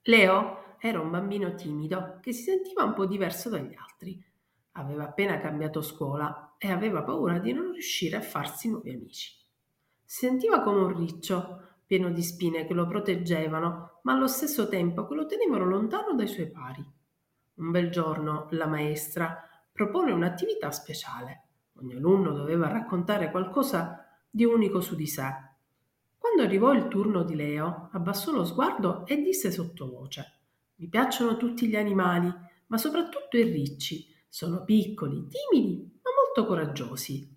Leo era un bambino timido che si sentiva un po' diverso dagli altri. Aveva appena cambiato scuola e aveva paura di non riuscire a farsi nuovi amici. Si sentiva come un riccio, pieno di spine che lo proteggevano, ma allo stesso tempo che lo tenevano lontano dai suoi pari. Un bel giorno la maestra propone un'attività speciale. Ogni alunno doveva raccontare qualcosa di unico su di sé. Quando arrivò il turno di Leo, abbassò lo sguardo e disse sottovoce: Mi piacciono tutti gli animali, ma soprattutto i ricci. Sono piccoli, timidi, ma molto coraggiosi.